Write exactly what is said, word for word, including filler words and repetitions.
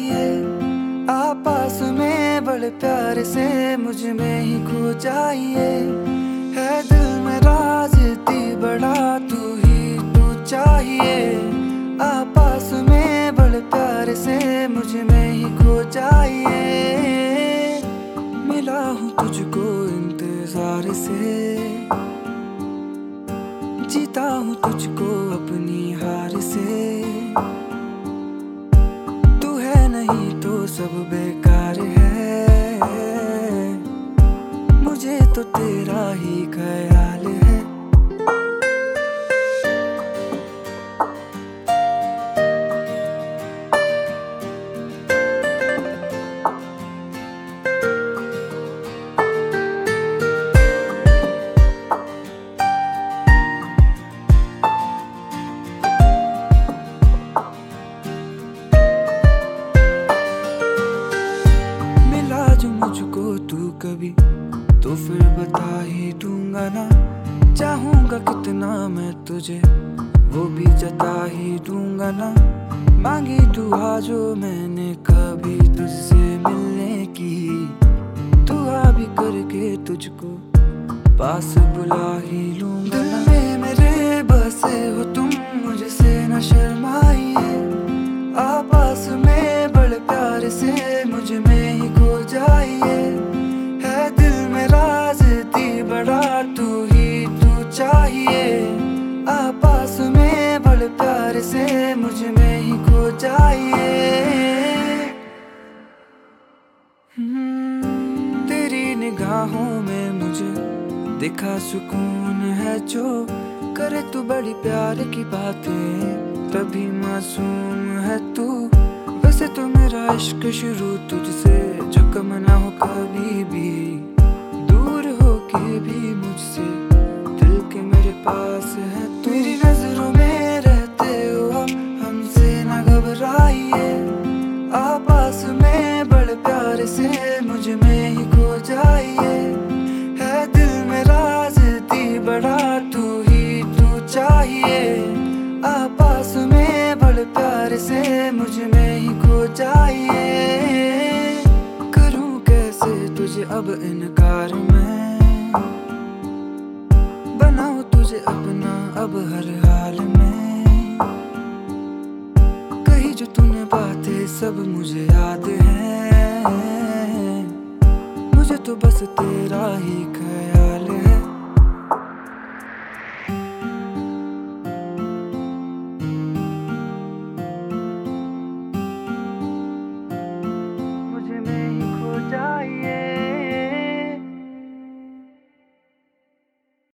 चाहिए, आपस में बड़े प्यार से मुझ में ही खो जाइए। है दिल में राज इतनी बड़ा तू ही तू चाहिए, आपस में बड़े प्यार से मुझ में ही खो जाइए। मिला हूँ तुझको इंतजार से, जीता हूँ तुझको अपनी हार से। तू है नहीं तो सब बेकार है, मुझे तो तेरा ही ख्याल है। जो मुझको तू कभी तो फिर बता ही दूंगा ना, चाहूंगा कितना मैं तुझे वो भी जता ही दूंगा ना। मांगी दुआ जो मैंने कभी तुझसे मिलने की, दुआ भी करके तुझको पास बुला ही लूंगा ना। दिल में मेरे बसे हो तुम, मुझसे न शर्माइए, आपस में बड़े प्यार से मुझ में ही खो जाइए। है दिल में राज इतनी बड़ा तू ही तू चाहिए, आपस में बड़े प्यार से मुझ में ही खो जाइए। तेरी निगाहों में मुझे दिखा सुकून है जो, करे तू बड़ी प्यार की बातें तभी मासूम है तू। वैसे तो मेरा इश्क शुरू तुझसे, जो कम ना हो कभी भी, दूर हो के भी मुझसे दिल के मेरे पास है तू। मेरी नजरों में रहते हो आप, हमसे ना घबराइए, आपस में बड़े प्यार से मुझ में ही खो जाइए। है दिल में राज इतनी बड़ा तू ही तू चाहिए, आपस में बड़े प्यार से मुझ में ही खो जाइए। करूं कैसे तुझे अब इनकार मैं, बनाऊं तुझे अपना अब हर हाल में। कही जो तूने बातें सब मुझे याद है, मुझे तो बस तेरा ही